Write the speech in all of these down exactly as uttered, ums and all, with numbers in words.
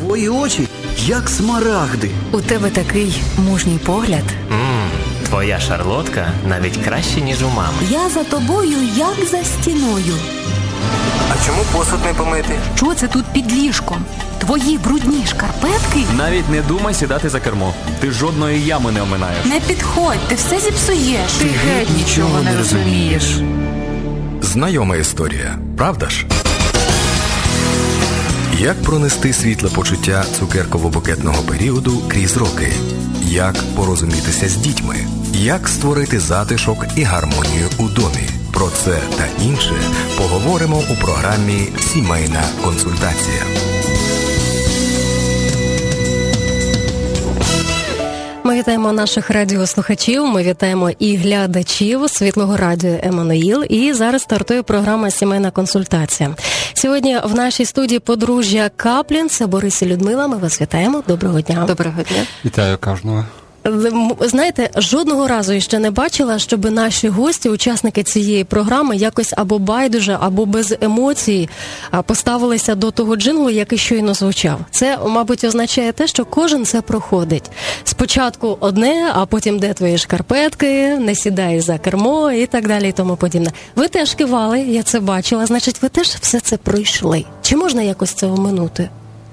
Твої очі, як смарагди. У тебе такий мужній погляд. Ммм, твоя шарлотка навіть краще, ніж у мами. Я за тобою, як за стіною. А чому посуд не помити? Що це тут під ліжком? Твої брудні шкарпетки? Навіть не думай сідати за кермо. Ти жодної ями не оминаєш. Не підходь, ти все зіпсуєш. Ти геть нічого не розумієш. Знайома історія, правда ж? Як пронести світле почуття цукерково-букетного періоду крізь роки? Як порозумітися з дітьми? Як створити затишок і гармонію у домі? Про це та інше поговоримо у програмі «Сімейна консультація». Ми вітаємо наших радіослухачів, ми вітаємо і глядачів Світлого радіо «Еммануїл». І зараз стартує програма «Сімейна консультація». Сьогодні в нашій студії подружжя Каплін, це Борис і Людмила. Ми вас вітаємо. Доброго дня. Доброго дня. Вітаю кожного. Знаєте, жодного разу ще не бачила, щоб наші гості, учасники цієї програми, якось або байдуже, або без емоцій поставилися до того джинглу, який щойно звучав. Це, мабуть, означає те, що кожен це проходить. Спочатку одне, а потім де твої шкарпетки, не сідай за кермо і так далі і тому подібне. Ви теж кивали, я це бачила, значить, ви теж все це пройшли. Чи можна якось це оминути?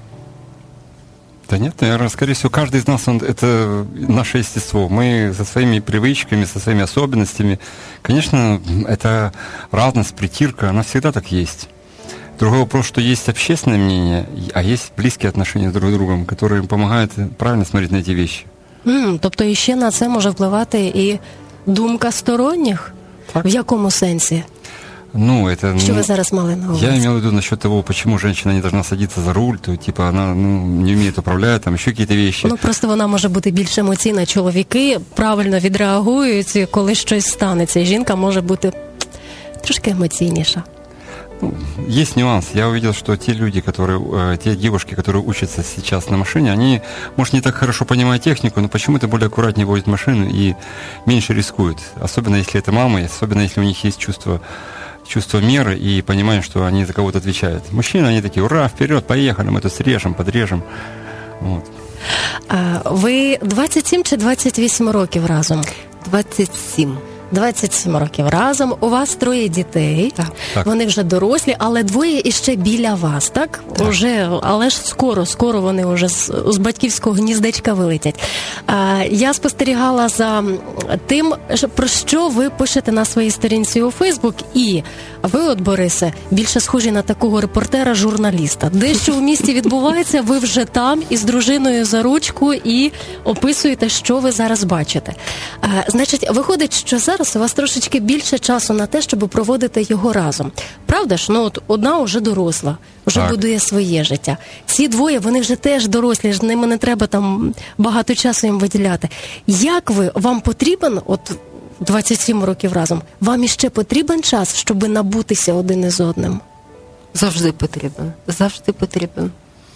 Да нет, наверное, скорее всего, каждый из нас, он, это наше естество. Мы со своими привычками, со своими особенностями. Конечно, это разность, притирка, она всегда так есть. Другой вопрос, что есть общественное мнение, а есть близкие отношения друг с другом, которые помогают правильно смотреть на эти вещи. Mm, тобто іще на це може впливати і думка сторонніх? Так. В якому сенсі? Ну, это, что ну, вы зараз мали на увазі? Я имел в виду насчет того, почему женщина не должна садиться за руль, то типа она ну, не умеет управлять, там еще какие-то вещи. Ну, просто вона може бути більш емоційна. Чоловіки правильно відреагують, коли щось станеться. І жінка може бути трошки емоційніша. Ну, есть нюанс. Я увидел, что те люди, которые, те девушки, которые учатся сейчас на машине, они, может, не так хорошо понимают технику, но почему-то более аккуратнее водят машину и меньше рискуют. Особенно, если это мамы, особенно, если у них есть чувство чувство меры и понимание, что они за кого-то отвечают. Мужчины, они такие, ура, вперед, поехали, мы тут срежем, подрежем. Вот. А, ви двадцять сім чи двадцять вісім років разом? двадцять сім. двадцять сім років разом. У вас троє дітей. Так. Так. Вони вже дорослі, але двоє іще біля вас, так? Так. Уже, але ж скоро, скоро вони вже з, з батьківського гніздечка вилетять. А, я спостерігала за тим, про що ви пишете на своїй сторінці у Фейсбук, і ви, от, Борисе, більше схожі на такого репортера-журналіста. Де що в місті відбувається, ви вже там із дружиною за ручку і описуєте, що ви зараз бачите. А, значить, виходить, що зараз Зараз у вас трошечки більше часу на те, щоб проводити його разом. Правда ж? Ну, от одна вже доросла, вже так. Будує своє життя. Ці двоє, вони вже теж дорослі, з ними не треба там багато часу їм виділяти. Як ви, вам потрібен, от двадцять сім років разом, вам іще потрібен час, щоб набутися один із одним? Завжди потрібен. Завжди потрібен.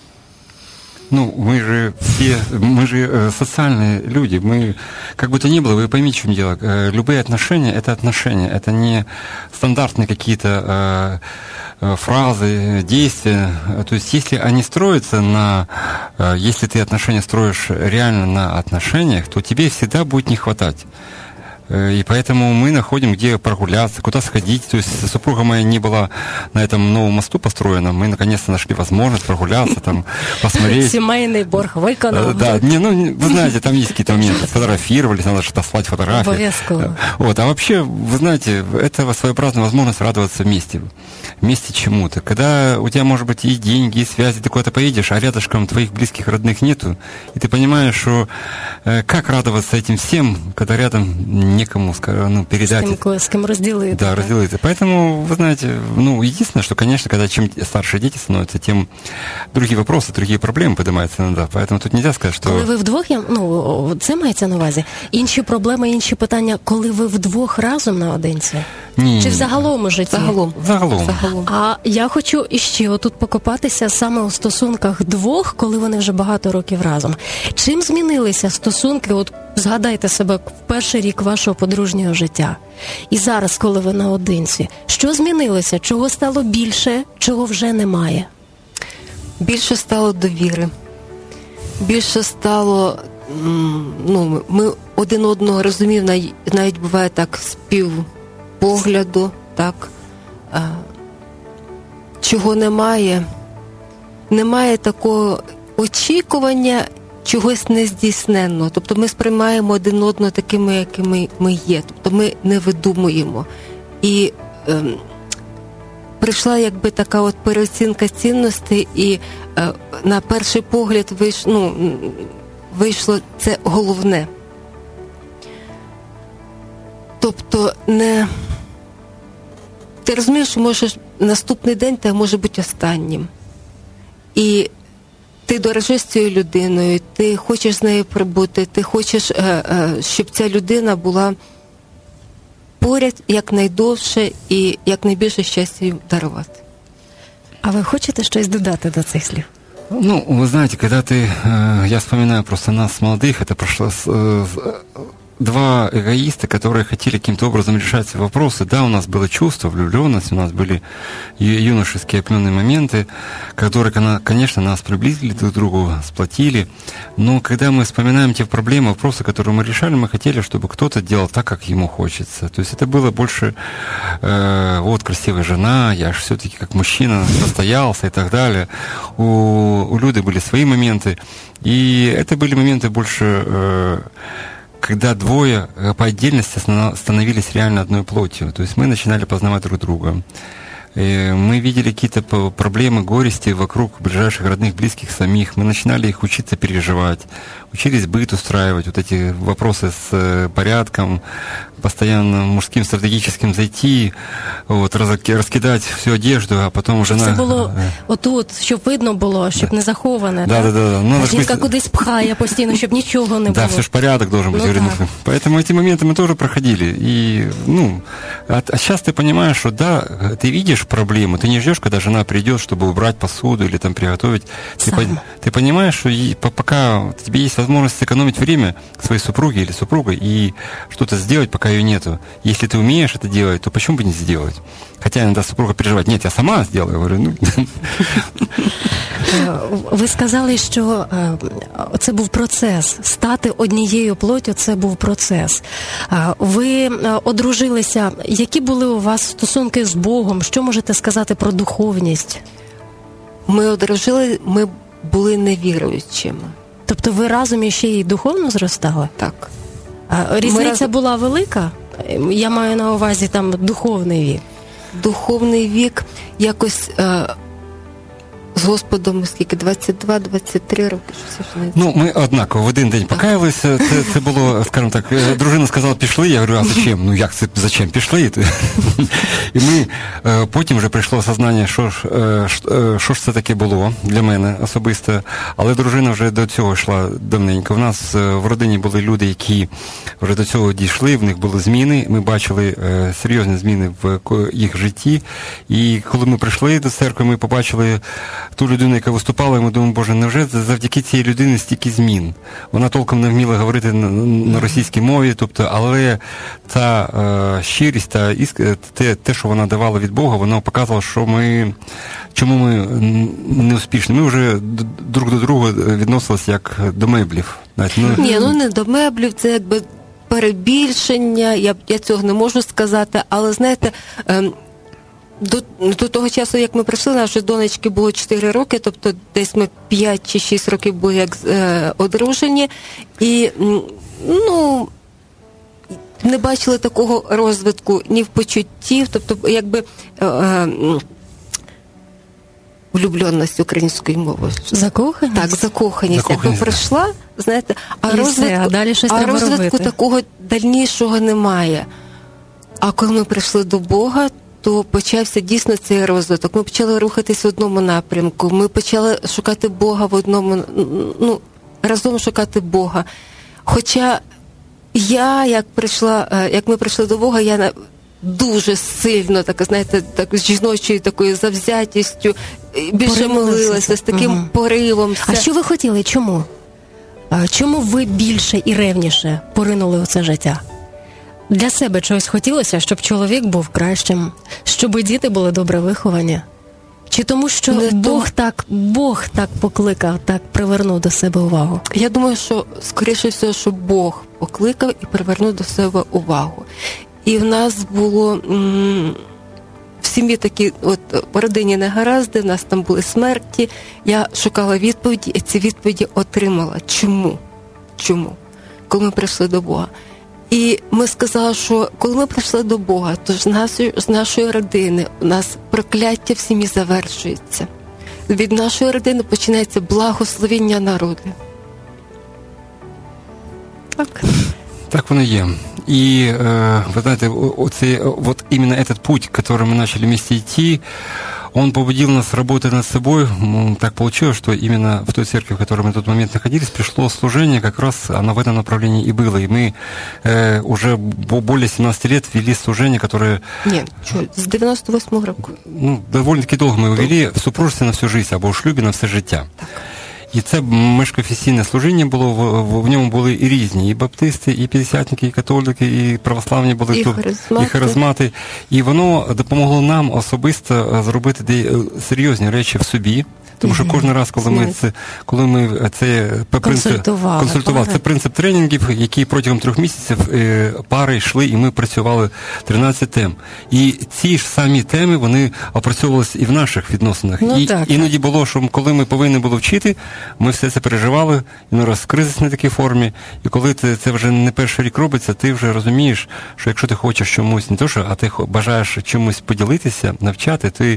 Ну, мы же все, мы же э, социальные люди, мы, как бы то ни было, вы поймите, в чем дело, э, любые отношения – это отношения, это не стандартные какие-то э, э, фразы, действия, то есть если они строятся на, э, если ты отношения строишь реально на отношениях, то тебе всегда будет не хватать. И поэтому мы находим, где прогуляться, куда сходить. То есть супруга моя не была на этом новом мосту построена. Мы наконец-то нашли возможность прогуляться, там, посмотреть. Семейный борг выконал. Да, не, ну, вы знаете, там есть какие-то моменты. Сфотографировались, надо же дослать фотографии. Обовязково. Вот, а вообще, вы знаете, это своеобразная возможность радоваться вместе. Вместе чему-то. Когда у тебя, может быть, и деньги, и связи, ты куда-то поедешь, а рядышком твоих близких, родных нету, и ты понимаешь, что э, как радоваться этим всем, когда рядом некому, ну, передать. С кем, с кем разделить. Да, разделить. Поэтому, вы знаете, ну, единственное, что, конечно, когда чем старше дети становятся, тем другие вопросы, другие проблемы поднимаются иногда. Поэтому тут нельзя сказать, что... Коли ви вдвох, ну, це мається на увазі. Інші проблеми, інші питання, коли ви вдвох разом наодинці? Ні. Чи взагалом у житті? Загалом. Загалом. Загалом. А я хочу іще отут покопатися саме у стосунках двох, коли вони вже багато років разом. Чим змінилися стосунки, от згадайте себе в перший рік вашого подружнього життя. І зараз, коли ви наодинці, що змінилося? Чого стало більше, чого вже немає? Більше стало довіри. більше стало, ну, ми один одного розумів, навіть буває так, з півпогляду, так, чого немає. Немає такого очікування чогось нездійсненного. Тобто ми сприймаємо один одного такими, якими ми є. Тобто ми не видумуємо. І е, прийшла якби така от переоцінка цінностей, і е, на перший погляд вийш, ну, вийшло це головне. Тобто не... Ти розумієш, що можеш наступний день те може бути останнім. І ти дорожиш цією людиною, ти хочеш з нею прибути, ти хочеш, щоб ця людина була поряд якнайдовше і якнайбільше щастя їм дарувати. А ви хочете щось додати до цих слів? Ну, вы знаете, когда ты, я вспоминаю просто нас, молодых, это прошло с, два эгоиста, которые хотели каким-то образом решать свои вопросы. Да, у нас было чувство, влюбленность, у нас были юношеские определенные моменты, которые, конечно, нас приблизили друг к другу, сплотили. Но когда мы вспоминаем те проблемы, вопросы, которые мы решали, мы хотели, чтобы кто-то делал так, как ему хочется. То есть это было больше, э, вот, красивая жена, я же все-таки как мужчина состоялся и так далее. У, у Люды были свои моменты. И это были моменты больше... Э, когда двое по отдельности становились реально одной плотью. То есть мы начинали познавать друг друга. И мы видели какие-то проблемы, горести вокруг ближайших родных, близких самих. Мы начинали их учиться переживать, учились быт устраивать, вот эти вопросы с порядком, постоянно мужским стратегическим зайти, вот, розкидати всю одежду, а потім жена... Все було отут, щоб видно було, щоб да. не заховане. Да, да, да, да. Ну, а жінка быть... кудись пхає постійно, щоб нічого не було. Да, все ж порядок должен быть. Ну, да. Поэтому эти моменты мы тоже проходили. И, ну, а, а сейчас ты понимаешь, что да, ты видишь проблему, ты не ждешь, когда жена придет, чтобы убрать посуду или там приготовить. Ты, по, ты понимаешь, что и, пока у тебя есть возможность сэкономить время своей супруге или супругой и что-то сделать, пока ее нету. Если ты умеешь это делать, то почему бы не сделать? Хотя иногда супруга переживает, нет, я сама сделаю. Я говорю, ну... Ви сказали, що це був процес. Стати однією плоттю – це був процес. Ви одружилися. Які були у вас стосунки з Богом? Що можете сказати про духовність? Ми одружили, ми були невіруючими. Тобто ви разом іще й духовно зростали? Так. А різниця раз... була велика? Я маю на увазі там духовний вік. Духовний вік якось е, з Господом, скільки, двадцять два двадцять три роки. Що все ж ну, ми однаково в один день покаялися. Це, це було, скажімо так, дружина сказала, пішли. Я говорю, а зачем? Ну, як це, зачем? Пішли? І ми, потім вже прийшло осознання, що ж, що ж це таке було для мене особисто. Але дружина вже до цього йшла давненько. У нас в родині були люди, які вже до цього дійшли, в них були зміни. Ми бачили серйозні зміни в їх житті. І коли ми прийшли до церкви, ми побачили ту людину, яка виступала, і ми думаємо, боже, невже завдяки цієї людини стільки змін? Вона толком не вміла говорити на, на російській мові, тобто, але та е, щирість, та іск, те, те, що вона давала від Бога, воно показувало, що ми, чому ми не успішні. Ми вже друг до друга відносилися як до меблів. Навіть, ну... Ні, ну не до меблів, це якби перебільшення, я, я цього не можу сказати, але, знаєте, е, До, до того часу, як ми прийшли, нашої донечки було чотири роки, тобто десь ми п'ять чи шість років були як е, одружені, і, ну, не бачили такого розвитку ні в почуттів, тобто, якби, е, е, влюбленість українською мовою. Закоханість? Так, закоханість. Якби прийшла, знаєте, а, розвитку, все, а, далі щось а розвитку робити. Такого дальнішого немає. А коли ми прийшли до Бога, то почався дійсно цей розвиток. Ми почали рухатись в одному напрямку, ми почали шукати Бога в одному, ну, разом шукати Бога. Хоча я, як прийшла, як ми прийшли до Бога, я дуже сильно, так, знаєте, так, з жіночою такою завзятістю, більше молилася, з таким угу. поривом. Все. А що ви хотіли? Чому? Чому ви більше і ревніше поринули у це життя? Для себе чогось хотілося, щоб чоловік був кращим, щоб діти були добре виховані? Чи тому, що Не Бог то. так, Бог так покликав, так привернув до себе увагу? Я думаю, що, скоріше всього, що Бог покликав і привернув до себе увагу. І в нас було м- в сім'ї такі, от в родині негаразди, в нас там були смерті. Я шукала відповіді, і ці відповіді отримала. Чому? Чому? Коли ми прийшли до Бога. І ми сказали, що коли ми прийшли до Бога, то з нашої, з нашої родини у нас прокляття в сім'ї завершується. Від нашої родини починається благословення народу. Так. Так воно є. І, э, вы знаете, оцей, вот именно этот путь, который мы начали вместе идти, он побудил нас работать над собой. Так получилось, что именно в той церкви, в которой мы в тот момент находились, пришло служение, как раз оно в этом направлении и было. И мы э, уже более семнадцати лет вели служение, которое... Ні, з дев'яносто восьмого року. Ну, довольно-таки долго мы его вели, в супружестве на всю жизнь, або в шлюбі на все життя. Так. І це міжконфесійне служіння було, в, в ньому були і різні, і баптисти, і п'ятдесятники, і католики, і православні були і тут, харизмати. і харизмати. І воно допомогло нам особисто зробити де серйозні речі в собі. Тому що кожен раз, коли ми це, коли ми це принцип консультували, це принцип тренінгів, які протягом трьох місяців е, пари йшли, і ми працювали тринадцять тем. І ці ж самі теми, вони опрацьовувалися і в наших відносинах. Ну, і так, іноді було, що коли ми повинні були вчити, ми все це переживали, і раз в кризисній такій формі, і коли це, це вже не перший рік робиться, ти вже розумієш, що якщо ти хочеш чомусь, не то що, а ти бажаєш чомусь поділитися, навчати, ти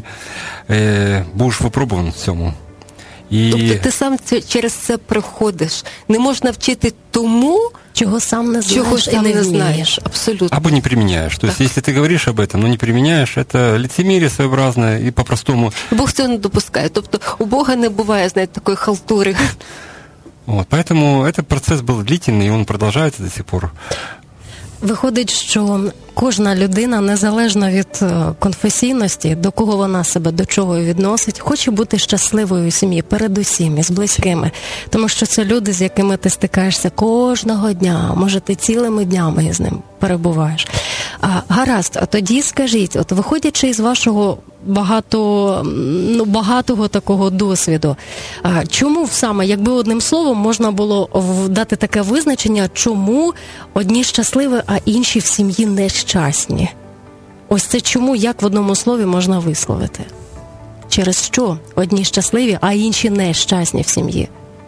е, будеш випробуваний в цьому. І... Тобто ти сам це, через це проходиш. Не можна вчити тому, чого сам не знаєш, чого і сам не не вмієш. знаєш. Абсолютно. Або не применяешь. То есть, если ты говоришь об этом, но не применяешь, это лицемерие своеобразное и по-простому. Бог цього не допускає. Тобто у Бога не буває, знаєте, такої халтури. Вот, поэтому этот процесс был длительный, и он продолжается до сих пор. Виходить, що кожна людина, незалежно від конфесійності, до кого вона себе, до чого відносить, хоче бути щасливою у сім'ї, передусім, із близькими. Тому що це люди, з якими ти стикаєшся кожного дня, може ти цілими днями з ним перебуваєш. А, гаразд, а тоді скажіть, от виходячи із вашого багато, ну, багатого такого досвіду, а, чому саме, якби одним словом можна було дати таке визначення, чому одні щасливі, а інші в сім'ї нещасні? Ось це чому, як в одному слові можна висловити? Через що одні щасливі, а інші нещасні в сім'ї?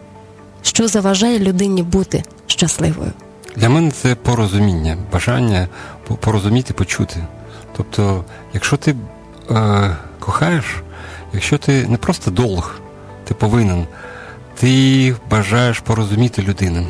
Що заважає людині бути щасливою? Для мене це порозуміння, бажання порозуміти, почути. Тобто, якщо ти е, кохаєш, якщо ти не просто долг, ти повинен, ти бажаєш порозуміти людину.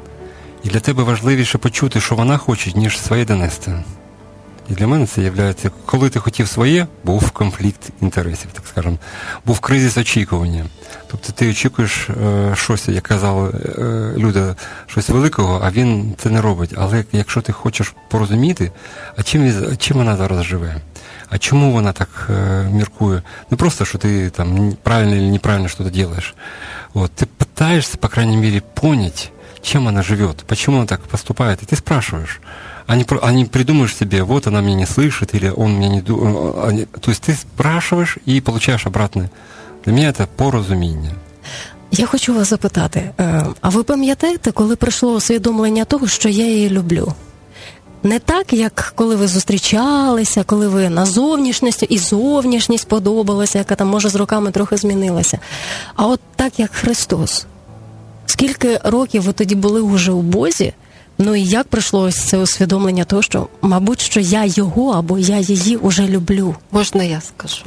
І для тебе важливіше почути, що вона хоче, ніж своє донести. І для мене це є, коли ти хотів своє, був конфлікт інтересів, так скажемо, був кризис очікування. Тобто ти очікуєш е, щось, як казали е, люди, щось великого, а він це не робить. Але якщо ти хочеш порозуміти, а чим, чим вона зараз живе? А чому вона так е, міркує? Не просто, що ти там правильно или неправильно щось робиш. Вот, ты пытаешься, по крайней мере, понять, чем она живет, почему она так поступает, и ты спрашиваешь. А не, а не придумаешь себе, вот она меня не слышит, или он меня не думает. То есть ты спрашиваешь и получаешь обратное. Для мене це порозуміння. Я хочу вас запитати, а ви пам'ятаєте, коли прийшло усвідомлення того, що я її люблю? Не так, як коли ви зустрічалися, коли ви на зовнішність, і зовнішність подобалася, яка там, може, з роками трохи змінилася. А от так, як Христос. Скільки років ви тоді були уже у Бозі? Ну і як прийшло ось це усвідомлення того, що, мабуть, що я його або я її уже люблю? Можна я скажу?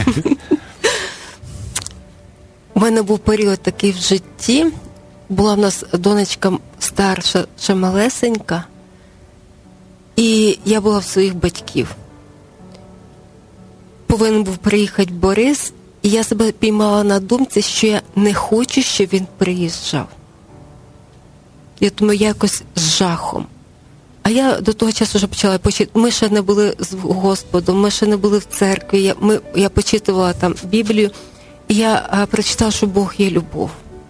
У мене був період такий в житті. Була в нас донечка старша, ще малесенька. І я була в своїх батьків. Повинен був приїхати Борис, і я себе піймала на думці, що я не хочу, щоб він приїжджав. Я думаю, якось з жахом. А я до того часу вже почала почитати. Ми ще не були з Господом, ми ще не були в церкві. Я, ми, я почитувала там Біблію, і я а, прочитала, що Бог є любов.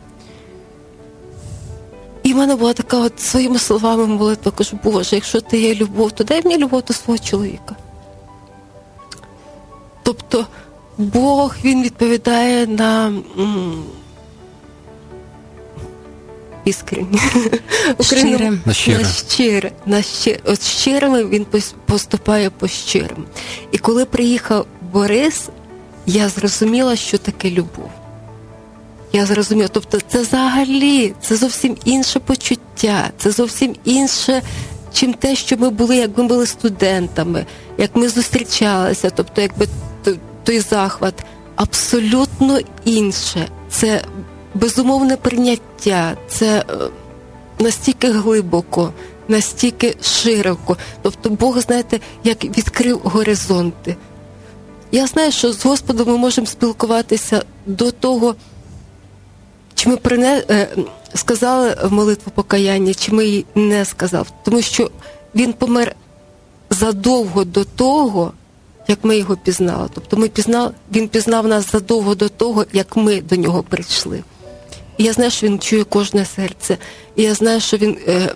І в мене була така от своїми словами молитва, кажу, Боже, якщо ти є любов, то дай мені любов до свого чоловіка. Тобто Бог, він відповідає на м, іскренні. Щире. На щире. На щире. На щире. От щирими він пос- поступає по щирим. І коли приїхав Борис, я зрозуміла, що таке любов. Я зрозуміла, тобто це взагалі, це зовсім інше почуття, це зовсім інше, чим те, що ми були, як ми були студентами, як ми зустрічалися, тобто якби той захват, абсолютно інше. Це безумовне прийняття, це настільки глибоко, настільки широко. Тобто Бог, знаєте, як відкрив горизонти. Я знаю, що з Господом ми можемо спілкуватися до того, чи ми прине... сказали молитву покаяння, чи ми її не сказали. Тому що Він помер задовго до того, як ми його пізнали. Тобто ми пізнали, він пізнав нас задовго до того, як ми до нього прийшли. І я знаю, що він чує кожне серце. І я знаю, що він е,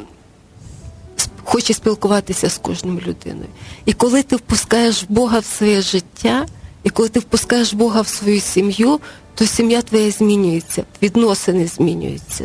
хоче спілкуватися з кожною людиною. І коли ти впускаєш Бога в своє життя, і коли ти впускаєш Бога в свою сім'ю, то сім'я твоя змінюється, відносини змінюються.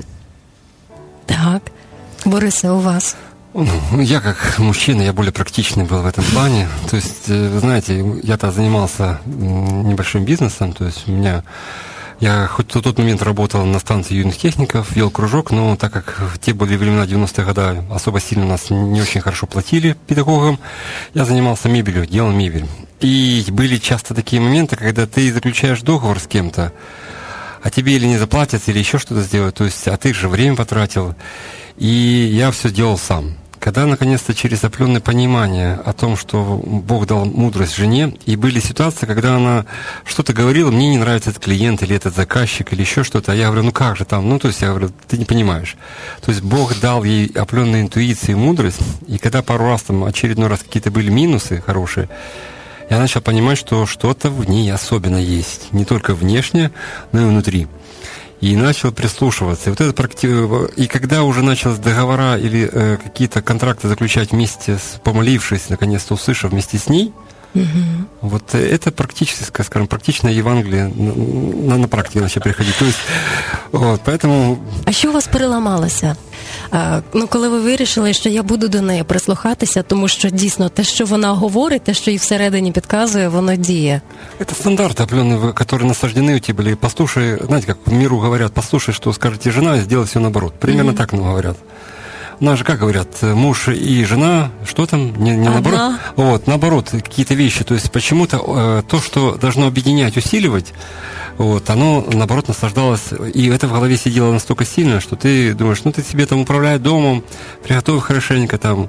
Так. Борисе, у вас? Ну, я как мужчина, я более практичный был в этом плане. То есть, вы знаете, я-то занимался небольшим бизнесом, то есть у меня... Я хоть в тот момент работал на станции юных техников, вел кружок, но так как в те были времена девяностые годы, особо сильно нас не очень хорошо платили педагогам, я занимался мебелью, делал мебель. И были часто такие моменты, когда ты заключаешь договор с кем-то, а тебе или не заплатят, или еще что-то сделают, то есть, а ты же время потратил. И я все делал сам. Когда, наконец-то, через определенное понимание о том, что Бог дал мудрость жене, и были ситуации, когда она что-то говорила, мне не нравится этот клиент, или этот заказчик, или еще что-то, а я говорю, ну как же там, ну то есть я говорю, ты не понимаешь. То есть Бог дал ей определенную интуицию и мудрость, и когда пару раз, там, очередной раз какие-то были минусы хорошие, я начал понимать, что что-то в ней особенно есть, не только внешне, но и внутри. И начал прислушиваться. И, вот это практи... и когда уже начал договора или э, какие-то контракты заключать вместе, с... помолившись, наконец-то услышав вместе с ней, угу. Вот это практически, скажем, практичное Евангелие на, на практике начало приходить. То есть, вот, поэтому... А що у вас переламалося? А, ну, коли ви вирішили, що я буду до неї прислухатися, тому що дійсно те, що вона говорить, те, що їй всередині підказує, воно діє. Это стандарты определенные, которые насаждены у тебя были. Послушай, знаете, как в миру говорят, послушай, что скажете жена, и сделай все наоборот. Примерно mm-hmm. так нам говорят. У нас же, как говорят, муж и жена, что там, не, не наоборот, вот, наоборот, какие-то вещи. То есть почему-то э, то, что должно объединять, усиливать, вот, оно, наоборот, наслаждалось, и это в голове сидело настолько сильно, что ты думаешь, ну, ты себе там управляй домом, приготовь хорошенько там,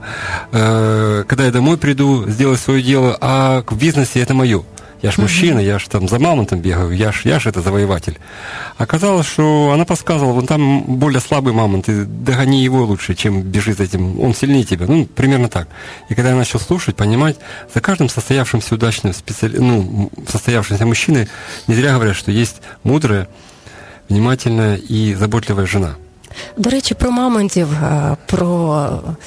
э, когда я домой приду, сделай свое дело, а в бизнесе это мое. Я ж мужчина, я ж там за мамонтом бегаю, я ж, я ж это завоеватель. Оказалось, что она подсказывала, вон там более слабый мамонт, ты догони его лучше, чем бежи за этим, он сильнее тебя. Ну, примерно так. И когда я начал слушать, понимать, за каждым состоявшимся удачным, специали... ну, состоявшимся мужчиной, не зря говорят, что есть мудрая, внимательная и заботливая жена. До речі, про мамонтів, про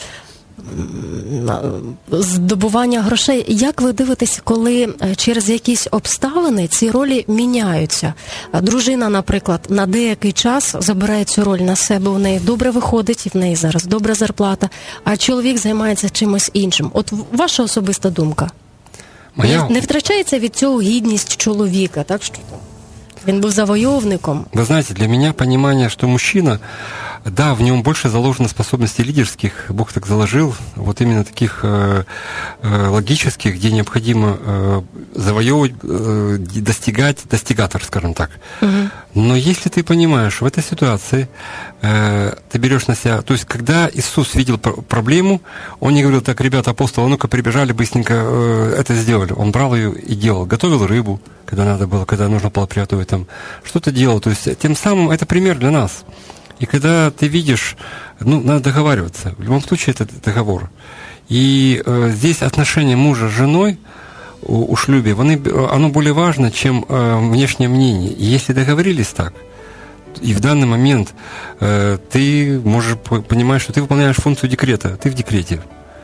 здобування грошей. Як ви дивитесь, коли через якісь обставини ці ролі міняються? Дружина, наприклад, на деякий час забирає цю роль на себе, у неї добре виходить, і в неї зараз добра зарплата, а чоловік займається чимось іншим. От ваша особиста думка? Моя... Не втрачається від цього гідність чоловіка, так що він був завойовником? Вы знаете, для меня понимание, что мужчина, да, в нем больше заложено способностей лидерских, Бог так заложил, вот именно таких э, э, логических, где необходимо э, завоевывать, э, достигать, достигатор, скажем так. Угу. Но если ты понимаешь, в этой ситуации э, ты берешь на себя, то есть когда Иисус видел проблему, он не говорил, так, ребята, апостолы, ну-ка прибежали, быстренько э, это сделали. Он брал ее и делал, готовил рыбу, когда надо было, когда нужно было приготовить там, что-то делал. То есть тем самым это пример для нас. И когда ты видишь, ну, надо договариваться. В любом случае, это договор. И э, здесь отношения мужа с женой у, у шлюбе, они, оно более важно, чем э, внешнее мнение. И если договорились так, и в данный момент э, ты можешь понимать, что ты выполняешь функцию декрета, ты в декрете.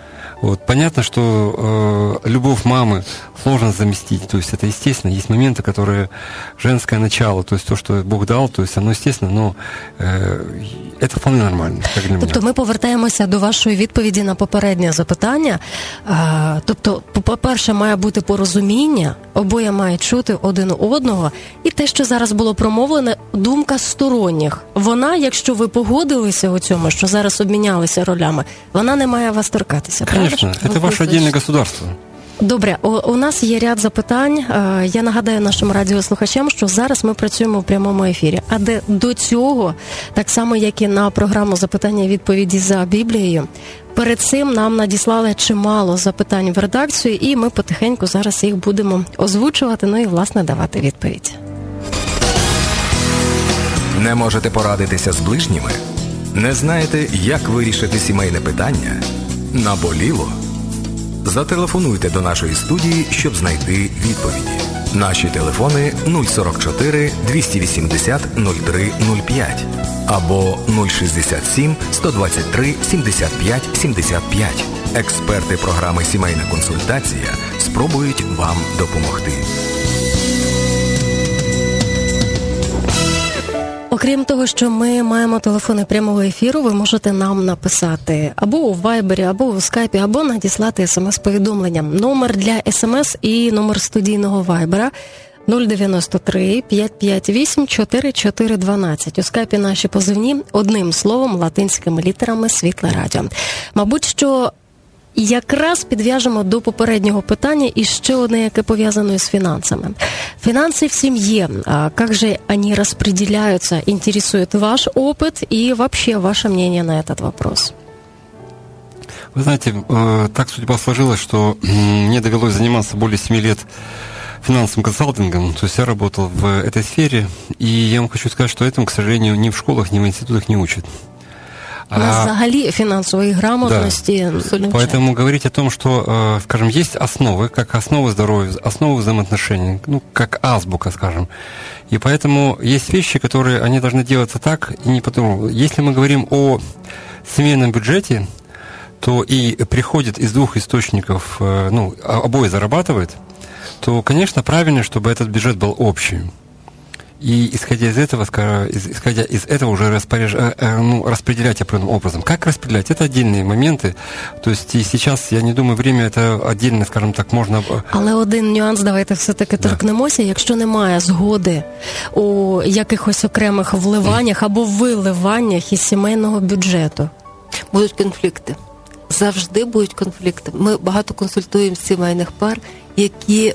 Вот. Понятно, что э, любовь мамы сложно заместить, то есть это естественно, есть моменты, которые женское начало, то есть то, что Бог дал, то есть оно естественно, но э, это вполне нормально, як для мене. Тобто ми повертаємося до вашої відповіді на попереднє запитання. А, тобто, по-перше, має бути порозуміння, обоє мають чути один одного, і те, що зараз було промовлене, думка сторонніх. Вона, якщо ви погодилися у цьому, що зараз обмінялися ролями, вона не має вас торкатися, правда? Конечно, це ваше отдельне государство. Добре, у, у нас є ряд запитань. Я нагадаю нашим радіослухачам, що зараз ми працюємо в прямому ефірі. А де до цього, так само як і на програму запитання і відповіді за Біблією, перед цим нам надіслали чимало запитань в редакцію, і ми потихеньку зараз їх будемо озвучувати, ну і, власне, давати відповідь. Не можете порадитися з ближніми? Не знаєте, як вирішити сімейне питання? Наболіло? Зателефонуйте до нашої студії, щоб знайти відповіді. Наші телефони нуль сорок чотири двісті вісімдесят нуль три нуль п'ять або нуль шістдесят сім сто двадцять три сімдесят п'ять сімдесят п'ять. Експерти програми «Сімейна консультація» спробують вам допомогти. Окрім того, що ми маємо телефони прямого ефіру, ви можете нам написати або у Вайбері, або у Скайпі, або надіслати смс-повідомленням. Номер для смс і номер студійного Вайбера нуль дев'яносто три п'ятсот п'ятдесят вісім чотирнадцять чотириста дванадцять. У Скайпі наші позивні одним словом, латинськими літерами «Світле радіо». Мабуть, що якраз підв'яжемо до попереднього питання і ще одне, яке пов'язано з фінансами. Финансы в семье, а как же они распределяются, интересует ваш опыт и вообще ваше мнение на этот вопрос? Вы знаете, так судьба сложилась, что мне довелось заниматься более семи лет финансовым консалтингом, то есть я работал в этой сфере, и я вам хочу сказать, что этому, к сожалению, ни в школах, ни в институтах не учат. У нас взагалі фінансової грамотності. Да. Поэтому говорить о том, что, скажем, есть основы, как основы здоровья, основы взаимоотношений, ну, как азбука, скажем. И поэтому есть вещи, которые, они должны делаться так, и не по-другому. Если мы говорим о семейном бюджете, то и приходит из двух источников, ну, обои зарабатывает, то, конечно, правильно, чтобы этот бюджет был общий. И исходя из этого, исходя из этого уже распоряж... ну, распределять определенным образом. Как распределять? Это отдельные моменты. То есть и сейчас, я не думаю, время это отдельно, скажем так, можна... Але один нюанс, давайте все-таки да. торкнемося. Якщо немає згоди у якихось окремих вливаннях або виливаннях із сімейного бюджету. Будуть конфлікти. Завжди будуть конфлікти. Ми багато консультуємо сімейних пар, які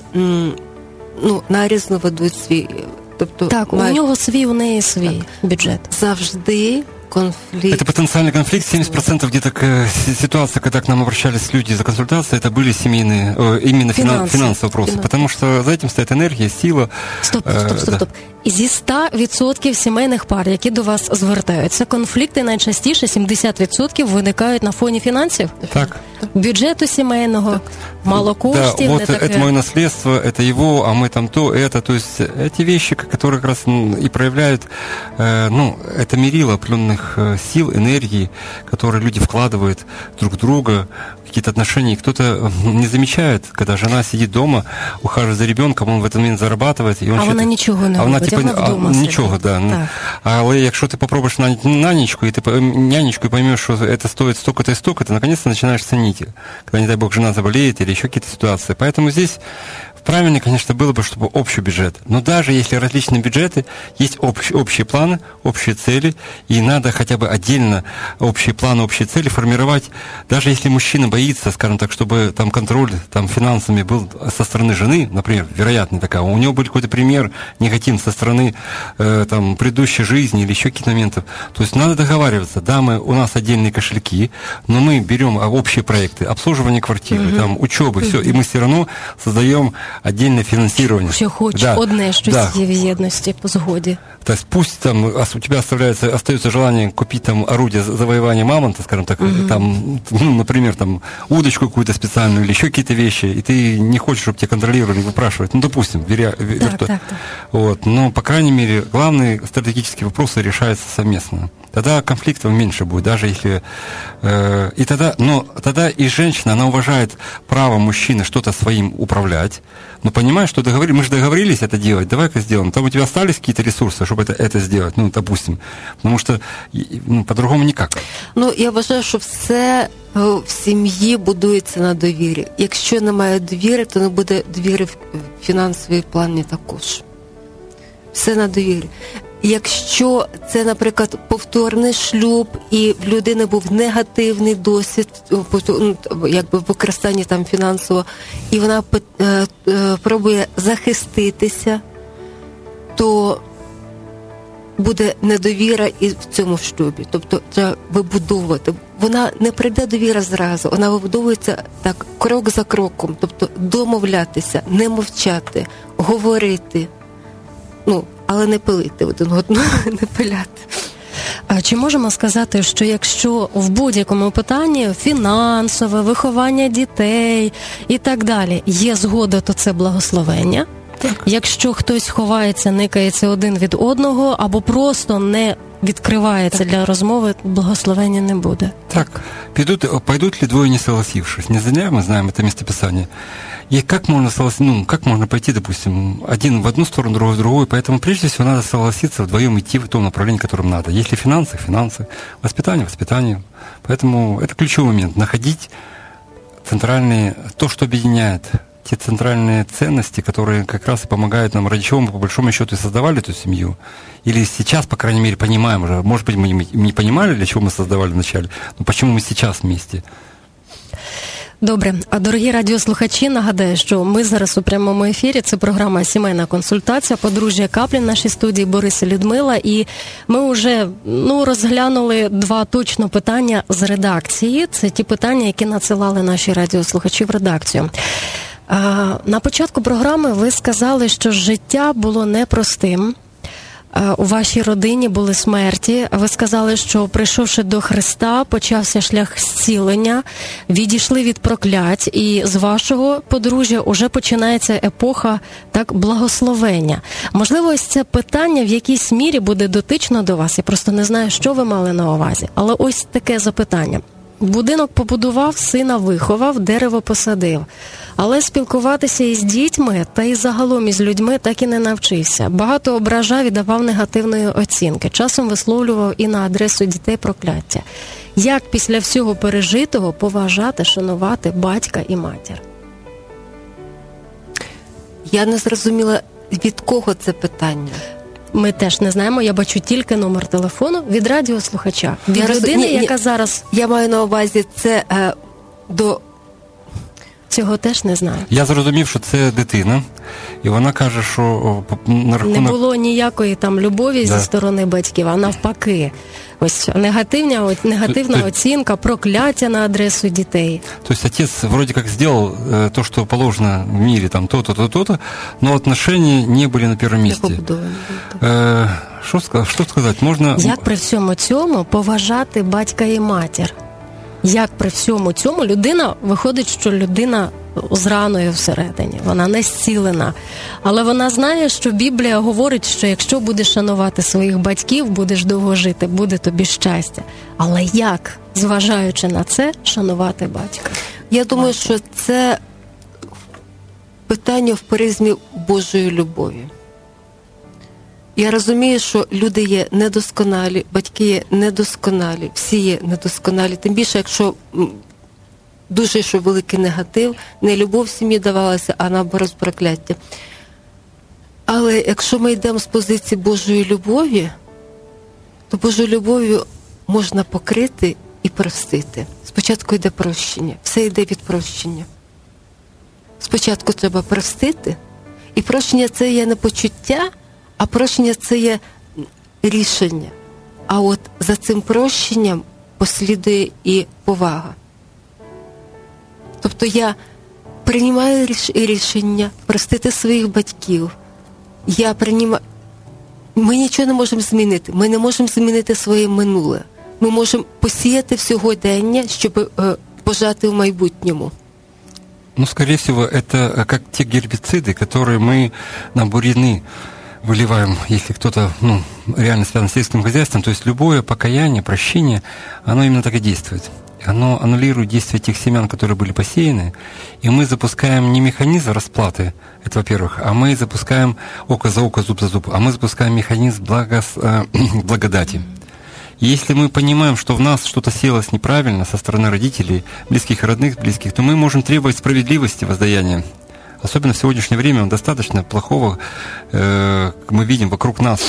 ну, нарізно ведуть свій... Тобто, так, має... у нього свій, у неї свій так. бюджет. Завжди конфликт. Это потенциальный конфликт. семьдесят процентов где-то ситуация, когда к нам обращались люди за консультацией, это были семейные, именно финансы, финансовые вопросы. Финансы. Потому что за этим стоит энергия, сила. Стоп, стоп, стоп, стоп. Да. Зі ста відсотків сімейних пар, які до вас звертаються, конфлікти найчастіше сімдесят відсотків виникають на фоні фінансів? Так. Бюджету сімейного, так. мало коштів. Да, вот не таке... это мое наследство, это его, а мы там то, это. То есть эти вещи, которые как раз и проявляют, э, ну, это мерило определенных сил, энергии, которые люди вкладывают друг в друга, какие-то отношения. И кто-то не замечает, когда жена сидит дома, ухаживает за ребенком, он в этот момент зарабатывает. И он а считает, вона нічого не а робить, вона, типа, а вдома а, нічого, да. Так. Але якщо ти попробуєш на нянечку, и ты нянечку и поймешь, что это стоит столько-то и столько, ты наконец-то начинаешь ценить, когда, не дай бог, жена заболеет или еще какие-то ситуации. Поэтому здесь правильно, конечно, было бы, чтобы общий бюджет. Но даже если различные бюджеты, есть общ, общие планы, общие цели, и надо хотя бы отдельно общие планы, общие цели формировать. Даже если мужчина боится, скажем так, чтобы там контроль там, финансами был со стороны жены, например, вероятно такая, у него был какой-то пример негативный со стороны э, там, предыдущей жизни или еще каких-то моментов. То есть надо договариваться. Да, мы, у нас отдельные кошельки, но мы берем общие проекты, обслуживание квартиры, mm-hmm. там, учебы, mm-hmm. все, и мы все равно создаем отдельное финансирование. Що хоч да, одне щось да. є в єдності, по згоді. То есть пусть там у тебя оставляется, остается желание купить там орудие завоевания мамонта, скажем так, угу. там, ну, например, там удочку какую-то специальную или еще какие-то вещи, и ты не хочешь, чтобы тебя контролировали, выпрашивать. Ну, допустим, веря, веря, так, что, так, так. Вот, но, по крайней мере, главные стратегические вопросы решаются совместно. Тогда конфликтов меньше будет, даже если... Э, и тогда, но тогда и женщина, она уважает право мужчины что-то своим управлять, но понимает, что договор... мы же договорились это делать, давай-ка сделаем. Там у тебя остались какие-то ресурсы, чтобы это, это сделать, ну, допустим. Потому что ну, по-другому никак. Ну, я вважаю, що все в сім'ї будується на довірі. Якщо немає довіри, то не буде довіри в фінансовій плані також. Все на довірі. Якщо це, наприклад, повторний шлюб, і в людини був негативний досвід, якби в використанні там фінансово, і вона е, е, пробує захиститися, то буде недовіра і в цьому шлюбі. Тобто треба вибудовувати. Вона не прийде довіра зразу, вона вибудовується так, крок за кроком. Тобто домовлятися, не мовчати, говорити, ну, але не пилити один одного, не пиляти. А чи можемо сказати, що якщо в будь-якому питанні фінансове, виховання дітей і так далі є згода, то це благословення? Так. Якщо хтось ховається, никається один від одного або просто не відкривається так. для розмови, благословення не буде. Так. Пойдут, пойдут ли двое не согласившись? Не зря мы знаем это местописание. И как можно согласиться, ну, как можно пойти, допустим, один в одну сторону, другой в другую, поэтому прежде всего надо согласиться вдвоем идти в том направлении, которым надо. Если финансы, финансы, воспитание, воспитание. Поэтому это ключевой момент, находить центральные, то, что объединяет, те центральные ценности, которые как раз и помогают нам, ради чего мы по большому счету и создавали эту семью. Или сейчас, по крайней мере, понимаем уже, может быть, мы не понимали, для чего мы создавали вначале, но почему мы сейчас вместе. Добре. А дорогі радіослухачі, нагадаю, що ми зараз у прямому ефірі. Це програма «Сімейна консультація», подружжя Каплін в нашій студії Борис і Людмила. І ми вже ну, розглянули два точно питання з редакції. Це ті питання, які надсилали наші радіослухачі в редакцію. А, на початку програми ви сказали, що життя було непростим. У вашій родині були смерті. Ви сказали, що прийшовши до Христа, почався шлях зцілення, відійшли від проклять, і з вашого подружжя уже починається епоха так благословення. Можливо, ось це питання в якійсь мірі буде дотично до вас. Я просто не знаю, що ви мали на увазі. Але ось таке запитання. Будинок побудував, сина виховав, дерево посадив. Але спілкуватися із дітьми та й загалом із людьми так і не навчився. Багато ображав і давав негативної оцінки. Часом висловлював і на адресу дітей прокляття. Як після всього пережитого поважати, шанувати батька і матір? Я не зрозуміла, від кого це питання. Ми теж не знаємо, я бачу тільки номер телефону від радіослухача. Від я людини, роз... ні, яка ні. зараз... Я маю на увазі, це е, до... Цього теж не знаю. Я зрозумів, що це дитина, і вона каже, що на рахунок... Не було ніякої там любові да. зі сторони батьків, а навпаки. Ось негативна, негативна то, оцінка, прокляття на адресу дітей. То есть отец вроде как сделал э, то, что положено в мире, там то-то, то-то, то-то, но отношения не были на первом месте. Э, що, що сказати? Можна... Як при всьому цьому поважати батька і матір? Як при всьому цьому людина, виходить, що людина з раною всередині, вона не зцілена. Але вона знає, що Біблія говорить, що якщо будеш шанувати своїх батьків, будеш довго жити, буде тобі щастя. Але як, зважаючи на це, шанувати батька? Я думаю, що це питання в призмі Божої любові. Я розумію, що люди є недосконалі, батьки є недосконалі, всі є недосконалі. Тим більше, якщо дуже що великий негатив, не любов в сім'ї давалася, а наоборот прокляття. Але якщо ми йдемо з позиції Божої любові, то Божою любов'ю можна покрити і простити. Спочатку йде прощення, все йде від прощення. Спочатку треба простити, і прощення – це є не почуття, а прощення – це є рішення. А от за цим прощенням послідує і повага. Тобто я приймаю ріш- рішення простити своїх батьків. Я приймаю... Ми нічого не можемо змінити. Ми не можемо змінити своє минуле. Ми можемо посіяти в сьогодення, щоб е, пожати в майбутньому. Ну, скорее всего, это как те гербициды, которые мы на бурьяны выливаем, если кто-то, ну, реально связан с сельским хозяйством. То есть любое покаяние, прощение, оно именно так и действует. Оно аннулирует действие тех семян, которые были посеяны, и мы запускаем не механизм расплаты, это во-первых, а мы запускаем око за око, зуб за зуб, а мы запускаем механизм благос... благодати. И если мы понимаем, что в нас что-то селось неправильно со стороны родителей, близких и родных, близких, то мы можем требовать справедливости воздаяния. Особенно в сегодняшнее время достаточно плохого э, мы видим вокруг нас.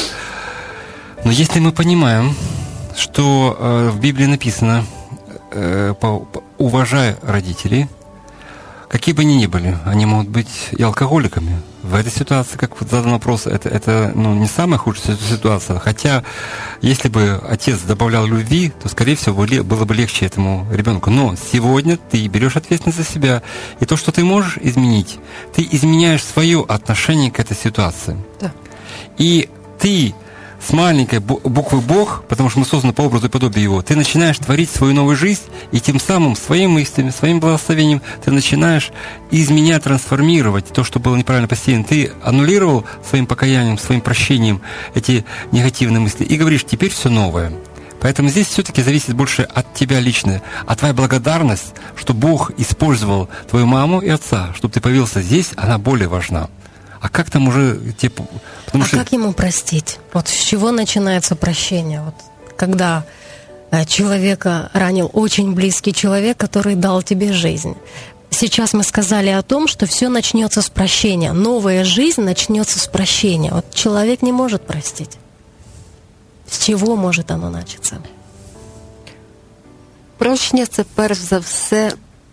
Но если мы понимаем, что э, в Библии написано э, по, по, «уважай родителей», какие бы они ни были, они могут быть и алкоголиками. В этой ситуации, как вот задан вопрос, это, это ну, не самая худшая ситуация. Хотя, если бы отец добавлял любви, то, скорее всего, было бы легче этому ребенку. Но сегодня ты берешь ответственность за себя. И то, что ты можешь изменить, ты изменяешь свое отношение к этой ситуации. Да. И ты с маленькой буквы «Бог», потому что мы созданы по образу и подобию Его, ты начинаешь творить свою новую жизнь, и тем самым своими мыслями, своим благословением ты начинаешь изменять, трансформировать то, что было неправильно посеяно. Ты аннулировал своим покаянием, своим прощением эти негативные мысли и говоришь: теперь все новое. Поэтому здесь все-таки зависит больше от тебя лично, а твоя благодарность, что Бог использовал твою маму и отца, чтобы ты появился здесь, она более важна. А как там уже... Те, а что... как ему простить? Вот с чего начинается прощение? Вот, когда человека ранил очень близкий человек, который дал тебе жизнь. Сейчас мы сказали о том, что все начнется с прощения. Новая жизнь начнется с прощения. Вот человек не может простить. С чего может оно начаться? Прощення – це перш за все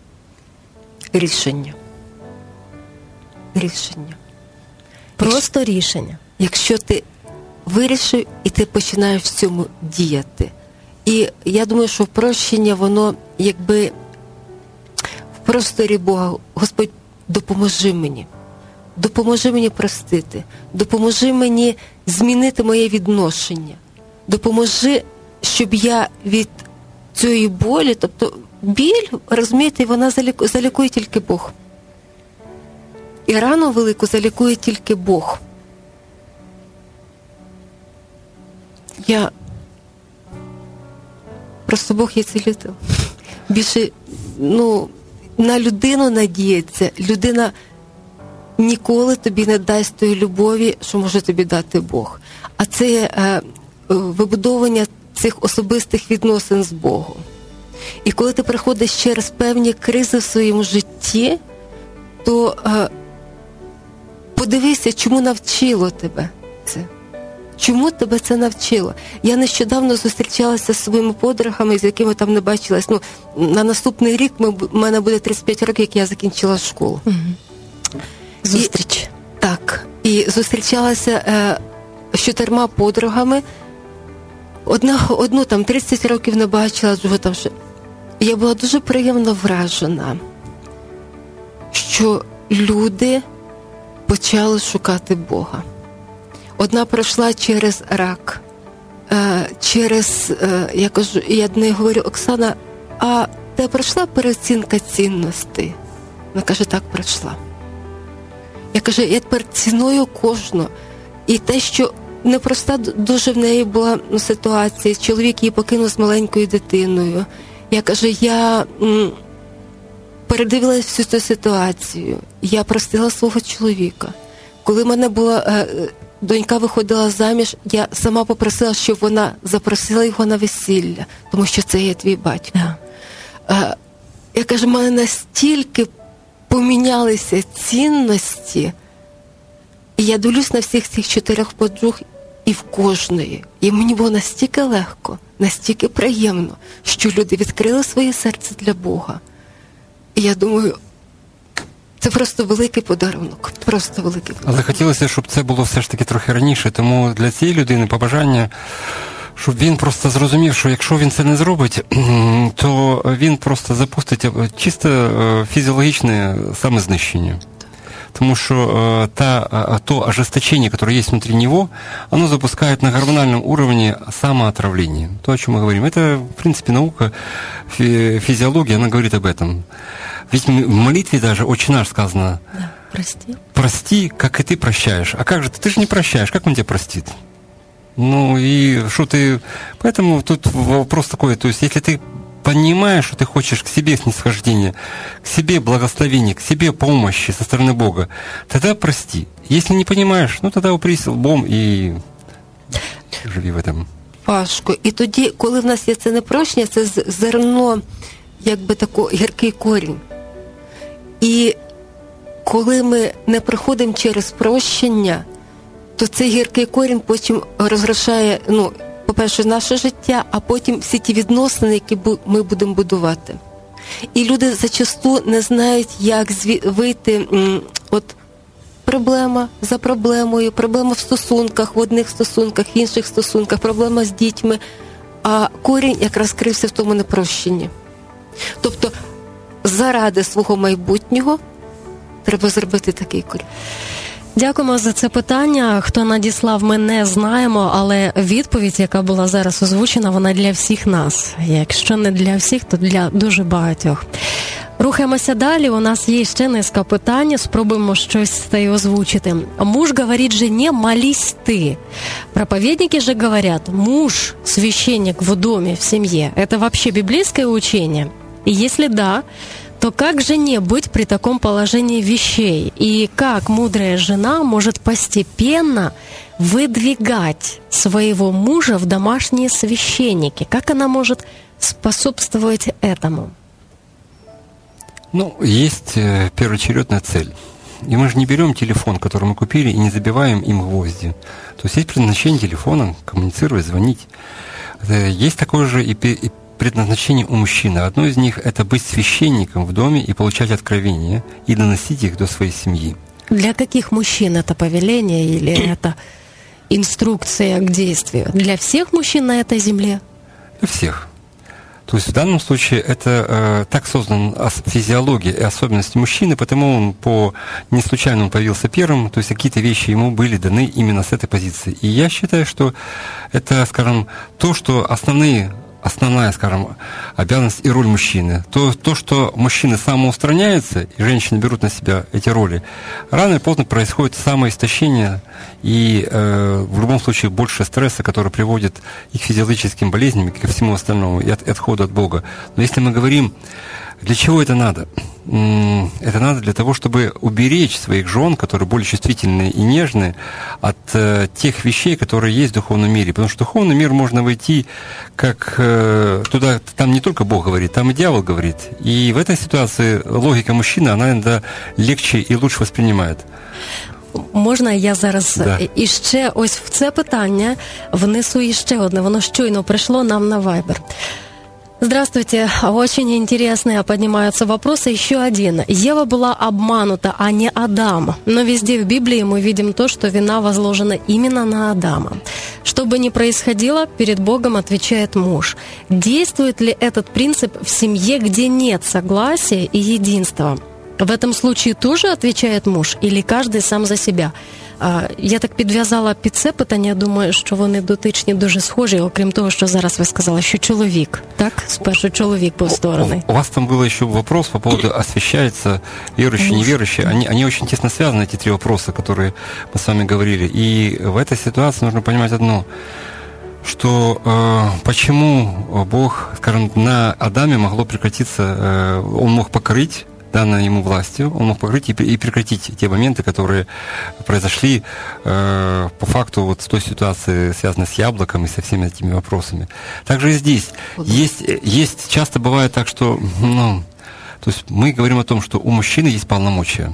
рішення. Рішення. Просто рішення. Якщо ти вирішив і ти починаєш в цьому діяти. І я думаю, що прощення, воно якби в просторі Бога. Господь, допоможи мені. Допоможи мені простити. Допоможи мені змінити моє відношення. Допоможи, щоб я від цієї болі, тобто біль, розумієте, вона заліку, залікує тільки Бог. І рану велику залікує тільки Бог. Я... Просто Бог є цілитель. Більше, ну, на людину надіється. Людина ніколи тобі не дасть тої любові, що може тобі дати Бог. А це е, вибудовування цих особистих відносин з Богом. І коли ти приходиш через певні кризи в своєму житті, то е, подивися, чому навчило тебе це. Чому тебе це навчило? Я нещодавно зустрічалася з своїми подругами, з якими там не бачилась. Ну, на наступний рік ми, в мене буде тридцять п'ять років, як я закінчила школу. Угу. Зустріч. І, так. І зустрічалася е, з чотирма подругами. Одна, одну там тридцять років не бачила, другу там ще. Я була дуже приємно вражена, що люди почали шукати Бога. Одна пройшла через рак, через, я кажу, я до неї говорю: Оксана, а ти пройшла переоцінка цінностей? Вона каже: так, пройшла. Я кажу: я тепер ціную кожну. І те, що непроста дуже в неї була ситуація, чоловік її покинув з маленькою дитиною. Я кажу, я м, передивилася всю цю ситуацію. Я простила свого чоловіка. Коли в мене була е, донька виходила заміж, я сама попросила, щоб вона запросила його на весілля, тому що це є твій батько. Yeah. Е, я кажу, в мене настільки помінялися цінності, і я дивлюсь на всіх цих чотирьох подруг, і в кожної. І мені було настільки легко, настільки приємно, що люди відкрили своє серце для Бога. І я думаю, це просто великий подарунок, просто великий подарунок. Але хотілося, щоб це було все ж таки трохи раніше, тому для цієї людини побажання щоб він просто зрозумів, що якщо він це не зробить, то він просто запустить чисто фізіологічне самознищення. Потому что та, то ожесточение, которое есть внутри него, оно запускает на гормональном уровне самоотравление. То, о чем мы говорим. Это, в принципе, наука, физиология, она говорит об этом. Ведь в молитве даже «Отче наш» сказано: да, прости. «Прости, как и ты прощаешь». А как же ты? Ты же не прощаешь, как он тебя простит? Ну и что ты... Поэтому тут вопрос такой, то есть если ты понимаешь, что ты хочешь к себе снисхождения, к себе благословения, к себе помощи со стороны Бога, тогда прости. Если не понимаешь, ну тогда упрись лбом і живи в этом. Важко. І тоді, коли в нас є це непрощення, це зерно, якби тако гіркий корінь. І коли ми не проходимо через прощення, то цей гіркий корінь потім розрушає, ну, по-перше, наше життя, а потім всі ті відносини, які ми будемо будувати. І люди зачасту не знають, як зві- вийти, м, от проблема за проблемою, проблема в стосунках, в одних стосунках, в інших стосунках, проблема з дітьми, а корінь якраз крився в тому непрощенні. Тобто, заради свого майбутнього треба зробити такий корінь. Дякуємо за це питання. Хто надіслав, ми не знаємо, але відповідь, яка була зараз озвучена, вона для всіх нас. Якщо не для всіх, то для дуже багатьох. Рухаємося далі. У нас є ще низка питань. Спробуємо щось та й озвучити. Муж говорит жене: молись ты. Проповедники же говорят: муж, священник в доме, в семье. Это вообще библейское учение? И если да, то как жене быть при таком положении вещей? И как мудрая жена может постепенно выдвигать своего мужа в домашние священники? Как она может способствовать этому? Ну, есть первоочередная цель. И мы же не берем телефон, который мы купили, и не забиваем им гвозди. То есть есть предназначение телефона — коммуницировать, звонить. Есть такое же и предназначение у мужчины. Одно из них — это быть священником в доме и получать откровения, и доносить их до своей семьи. Для каких мужчин это повеление или это инструкция к действию? Для всех мужчин на этой земле? Для всех. То есть в данном случае это э, так создана физиология и особенности мужчины, потому он по не случайно он появился первым, то есть какие-то вещи ему были даны именно с этой позиции. И я считаю, что это, скажем, то, что основные основная, скажем, обязанность и роль мужчины. То, то, что мужчины самоустраняются, и женщины берут на себя эти роли, рано или поздно происходит самоистощение и э, в любом случае больше стресса, который приводит и к физиологическим болезням, и ко всему остальному, и, от, и отходу от Бога. Но если мы говорим, для чего это надо? Это надо для того, чтобы уберечь своих жен, которые более чувствительные и нежные, от э, тех вещей, которые есть в духовном мире. Потому что в духовный мир можно войти, как э, туда, там не только Бог говорит, там и дьявол говорит. И в этой ситуации логика мужчины, она иногда легче и лучше воспринимает. Можна я зараз да. іще ось в це питання внесу іще одне, воно щойно пришло нам на Viber. Здравствуйте. Очень интересные поднимаются вопросы. Еще один. Ева была обманута, а не Адам. Но везде в Библии мы видим то, что вина возложена именно на Адама. Что бы ни происходило, перед Богом отвечает муж. Действует ли этот принцип в семье, где нет согласия и единства? В этом случае тоже отвечает муж или каждый сам за себя? Я так підв'язала під це питання, думаю, що вони дотичні дуже схожі, окрім того, що зараз ви сказали, що чоловік, так? Спершу чоловік був створений. У вас там был еще вопрос по поводу освящается верующий, неверующий. Они, они очень тесно связаны, эти три вопроса, которые мы с вами говорили. И в этой ситуации нужно понимать одно, что э, почему Бог, скажем, на Адаме могло прекратиться, э, он мог покорить данной ему властью, он мог покрыть и прекратить те моменты, которые произошли э, по факту вот с той ситуации, связанной с яблоком и со всеми этими вопросами. Также и здесь есть, есть часто бывает так, что ну, то есть мы говорим о том, что у мужчины есть полномочия.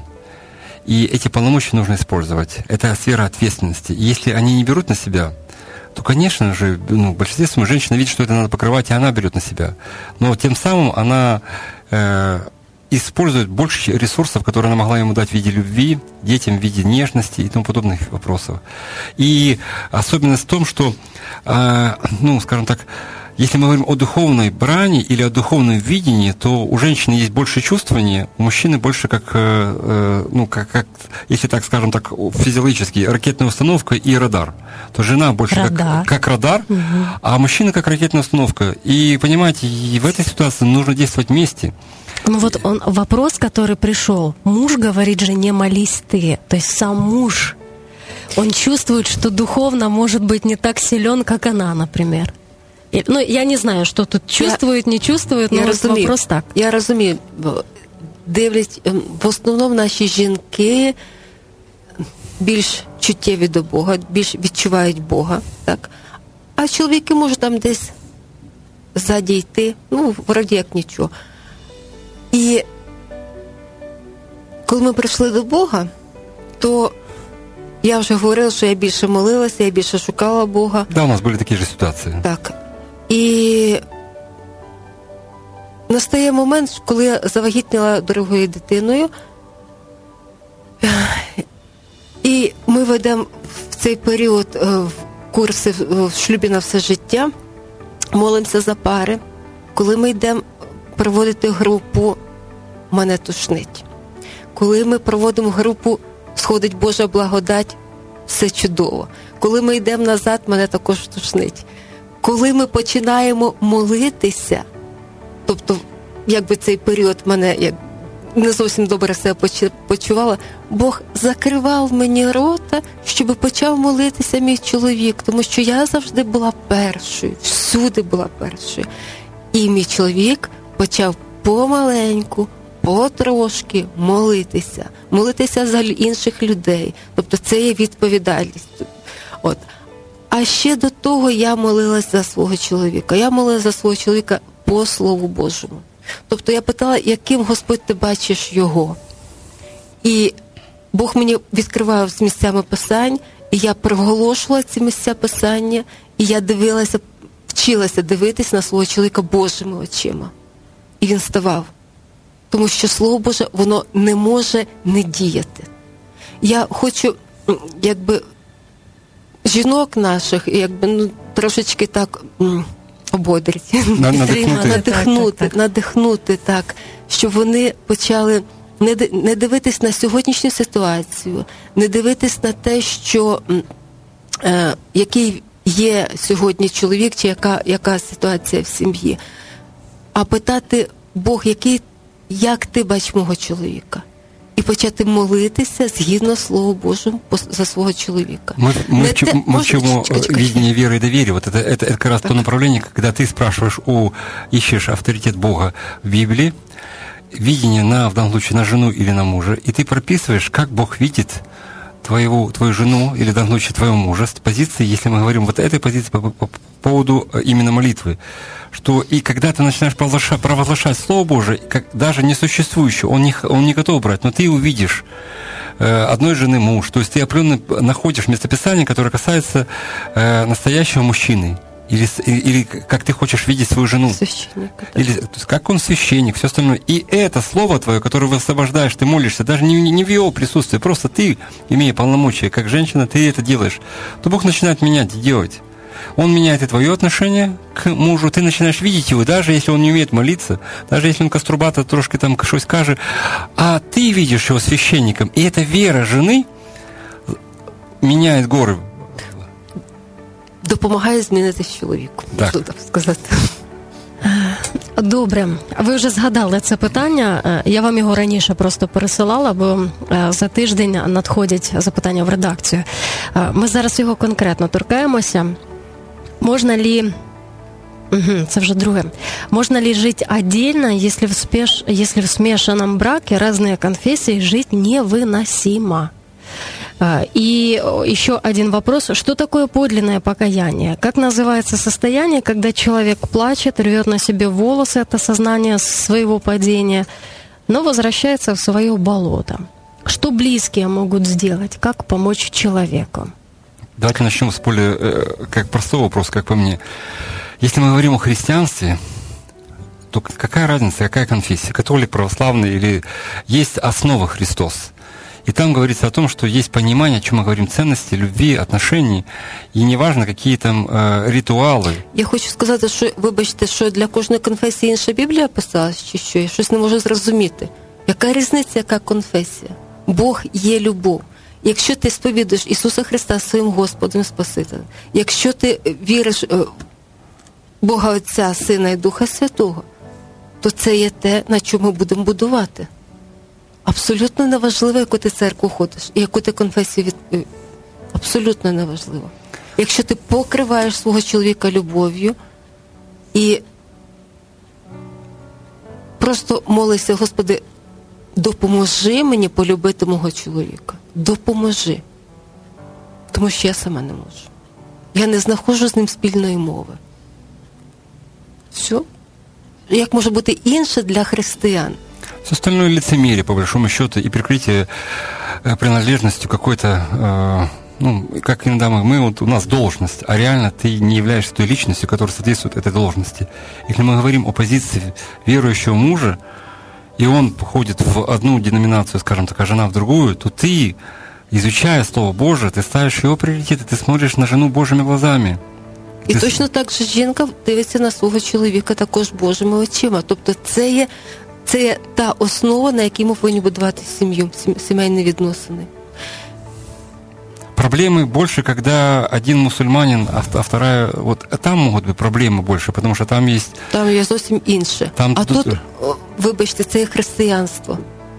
И эти полномочия нужно использовать. Это сфера ответственности. И если они не берут на себя, то, конечно же, ну, в большинстве своем женщина видит, что это надо покрывать, и она берет на себя. Но тем самым она... Э, использует больше ресурсов, которые она могла ему дать в виде любви, детям в виде нежности и тому подобных вопросов. И особенность в том, что, ну, скажем так, если мы говорим о духовной брани или о духовном видении, то у женщины есть больше чувствования, у мужчины больше как, ну, как, как если так скажем так, физиологически, ракетная установка и радар. То жена больше радар. Как, как радар, угу. а мужчина как ракетная установка. И, понимаете, и в этой ситуации нужно действовать вместе. Ну вот он, вопрос, который пришел. Муж говорит жене: молись ты. То есть сам муж, он чувствует, что духовно может быть не так силен, как она, например. Ну, я не знаю, що тут чувствують, не чувствують, але вопрос так. Я розумію. Дивлять, в основному наші жінки більш чуттєві до Бога, більш відчувають Бога, так? А чоловіки можуть там десь ззаді йти, ну, вроді як нічого. І коли ми прийшли до Бога, то я вже говорила, що я більше молилася, я більше шукала Бога. Да, у нас були такі ж ситуації. Так. І настає момент, коли я завагітніла другою дитиною, і ми ведемо в цей період курси в шлюбі на все життя, молимося за пари. Коли ми йдемо проводити групу, мене тошнить. Коли ми проводимо групу, сходить Божа благодать, все чудово. Коли ми йдемо назад, мене також тошнить. Коли ми починаємо молитися, тобто, якби цей період мене як не зовсім добре себе почувала, Бог закривав мені рота, щоб почав молитися мій чоловік, тому що я завжди була першою, всюди була першою. І мій чоловік почав помаленьку, потрошки молитися, молитися за інших людей. Тобто це є відповідальність. От. А ще до того я молилась за свого чоловіка. Я молилась за свого чоловіка по Слову Божому. Тобто я питала, яким, Господь, ти бачиш його. І Бог мені відкривав з місцями Писань, і я проголошувала ці місця Писання, і я дивилася, вчилася дивитись на свого чоловіка Божими очима. І він ставав. Тому що Слово Боже, воно не може не діяти. Я хочу, якби, жінок наших, якби, ну, трошечки так ободрити, надихнути, надихнути, так, так. надихнути, так, щоб вони почали не, не дивитись на сьогоднішню ситуацію, не дивитись на те, що е, який є сьогодні чоловік, чи яка, яка ситуація в сім'ї, а питати: Бог, який, як ти бачиш мого чоловіка? І почати молитися згідно Слову Божому за свого чоловіка. Мы, мы, в, те... мы в чему видение веры и доверия. Вот это, это, это как раз так. То направление, когда ты спрашиваешь, у, ищешь авторитет Бога в Библии, видение на, в данном случае, на жену или на мужа, и ты прописываешь, как Бог видит твоего, твою жену или, в данном случае, твоего мужа с позиции, если мы говорим вот этой позиции по, по, по поводу именно молитвы, что и когда ты начинаешь провозглашать, провозглашать Слово Божие, как даже несуществующее, он не, он не готов брать, но ты увидишь э, одной жены муж, то есть ты определенно находишь местописание, которое касается э, настоящего мужчины, или, или как ты хочешь видеть свою жену, или то есть, как он священник, все остальное. И это слово твое, которое высвобождаешь, ты молишься, даже не, не в его присутствии, просто ты, имея полномочия, как женщина, ты это делаешь, то Бог начинает менять и делать. Он меняет и твое отношение к мужу, ты начинаешь видеть его, даже если он не умеет молиться, даже если он каструбата трошки там щось каже, а ты видишь его священником, и эта вера жены меняет горы. Допомагає змінитися чоловіку, можна так сказати. Добре, ви вже згадали це питання, я вам його раніше просто пересилала, бо за тиждень надходять запитання в редакцію. Ми зараз його конкретно торкаємося. Можно ли, угу, це вже друге, можно ли жить отдельно, если в, спеш... если в смешанном браке разные конфессии жить невыносимо? И еще один вопрос, что такое подлинное покаяние? Как называется состояние, когда человек плачет, рвет на себе волосы от осознания своего падения, но возвращается в свое болото? Что близкие могут сделать? Как помочь человеку? Давайте начнем с более, как простого вопроса, как по мне. Если мы говорим о христианстве, то какая разница, какая конфессия, католик, православный или есть основа Христос. И там говорится о том, что есть понимание, о чем мы говорим, ценности, любви, отношений, і неважно, які там е, ритуали. Я хочу сказати, що, вибачте, що для кожної конфесії інша Біблія писалась, чи що? Я щось не можу зрозуміти. Яка різниця, яка конфесія? Бог є любов. Якщо ти сповідуєш Ісуса Христа своїм Господом, Спасителем, якщо ти віриш в Бога Отця, Сина і Духа Святого, то це є те, на чому ми будемо будувати. Абсолютно неважливо, яку ти церкву ходиш, і яку ти конфесію від... Абсолютно неважливо. Якщо ти покриваєш свого чоловіка любов'ю і просто молишся, Господи, допоможи мені полюбити мого чоловіка. Допоможи. Тому що я сама не можу. Я не знаходжу з ним спільної мови. Все. Як може бути інше для християн? Все остальное лицемерие, по большому счету, и прикрытие э, принадлежностью какой-то, э, ну, как иногда мы, мы, вот у нас должность, а реально ты не являешься той личностью, которая соответствует этой должности. Если мы говорим о позиции верующего мужа, и он ходит в одну деноминацию, скажем так, а жена в другую, то ты, изучая Слово Божие, ты ставишь его приоритеты, ты смотришь на жену Божьими глазами. І точно так же жінка дивиться на свого чоловіка також Божими очима. Тобто це є Це є та основа, на якій ми повинні будувати сім'ю, сімейні відносини. Проблемы больше, когда один мусульманин, а вторая... Вот там могут быть проблемы больше, потому что там есть... Там є зовсім інше. Там а тут... тут, вибачте, це є християнство.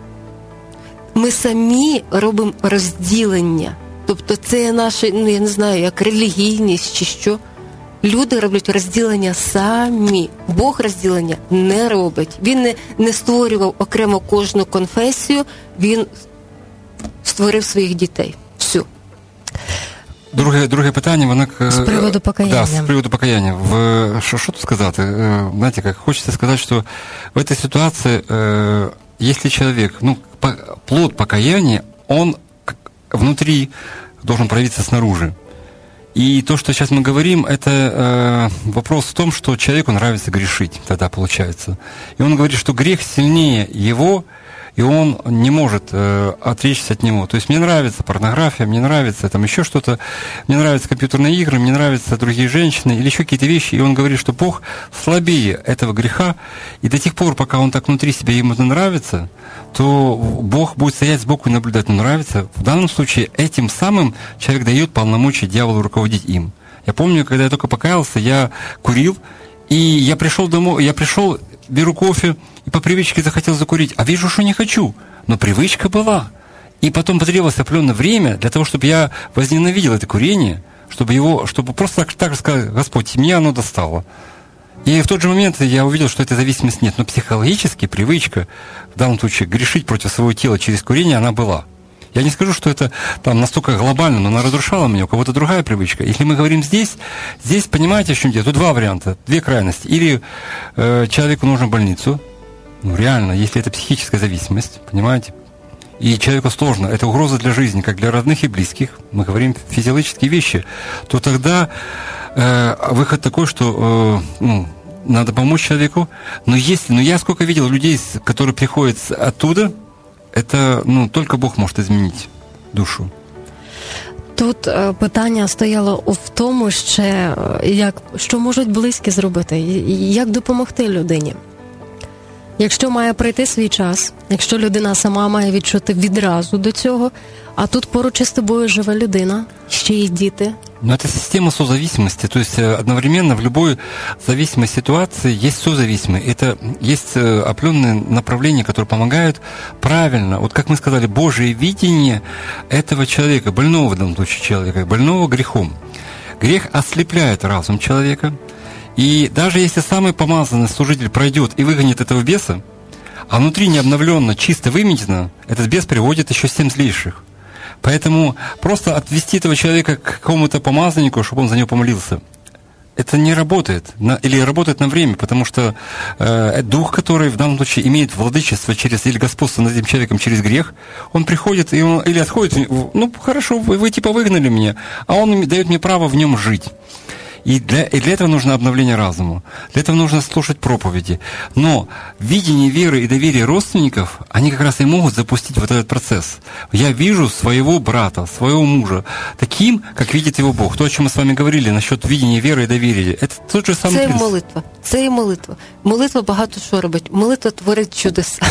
Ми самі робимо розділення. Тобто це є наше, ну я не знаю, як релігійність чи що. Люди роблять розділення самі. Бог розділення не робить. Він не, не створював окремо кожну конфесію, він створив своїх дітей. Все. Друге, друге питання, воно... З приводу покаяння. Да, з приводу покаяння. В, що, що тут сказати? Знаете, как хочется сказать, что в этой ситуации, э, если человек, ну, по, плод покаяния, он внутри должен проявиться снаружи. И то, что сейчас мы говорим, это э, вопрос в том, что человеку нравится грешить, тогда получается. И он говорит, что грех сильнее его, и он не может э, отречься от него. То есть мне нравится порнография, мне нравится там еще что-то, мне нравятся компьютерные игры, мне нравятся другие женщины или еще какие-то вещи. И он говорит, что Бог слабее этого греха, и до тех пор, пока он так внутри себя ему это нравится, то Бог будет стоять сбоку и наблюдать. Но нравится. В данном случае этим самым человек дает полномочия дьяволу руководить им. Я помню, когда я только покаялся, я курил, и я пришел домой, я пришел, беру кофе, и по привычке захотел закурить, а вижу, что не хочу. Но привычка была. И потом потребовалось определенное время для того, чтобы я возненавидел это курение, чтобы его, чтобы просто так, так сказать, Господь, меня оно достало. И в тот же момент я увидел, что этой зависимости нет. Но психологически привычка, в данном случае, грешить против своего тела через курение, она была. Я не скажу, что это там настолько глобально, но она разрушала меня, у кого-то другая привычка. Если мы говорим здесь, здесь, понимаете, о чем дело? Тут два варианта, две крайности. Или э, человеку нужно в больницу, ну реально, если это психическая зависимость, понимаете, и человеку сложно, это угроза для жизни, как для родных и близких, мы говорим физиологические вещи, то тогда э, выход такой, что э, ну, надо помочь человеку. Но если, ну я сколько видел людей, которые приходят оттуда, это, ну, только Бог может изменить душу. Тут е, питання стояло в тому, ще, як, що можуть близькі зробити, як допомогти людині. Якщо має прийти свій час, якщо людина сама має відчути відразу до цього, а тут поруч із тобою живе людина, ще й діти. Но это система созависимости, то есть одновременно в любой зависимой ситуации есть созависимые. Это есть определенные направления, которые помогают правильно, вот как мы сказали, Божие видение этого человека, больного в данном случае человека, больного грехом. Грех ослепляет разум человека, и даже если самый помазанный служитель пройдет и выгонит этого беса, а внутри не обновленно, чисто выметено, этот бес приводит еще семь злейших. Поэтому просто отвести этого человека к какому-то помазаннику, чтобы он за него помолился, это не работает. На, или работает на время, потому что э, дух, который в данном случае имеет владычество через, или господство над этим человеком через грех, он приходит и он, или отходит, ну хорошо, вы, вы типа выгнали меня, а он дает мне право в нем жить. И для, и для этого нужно обновление разума. Для этого нужно слушать проповеди. Но видение веры и доверие родственников, они как раз и могут запустить вот этот процесс. Я вижу своего брата, своего мужа таким, как видит его Бог. То, о чем мы с вами говорили насчет видения веры и доверия, это тот же самый Це і принцип. молитва. Це і молитва. Молитва багато що робить. Молитва творить чудеса.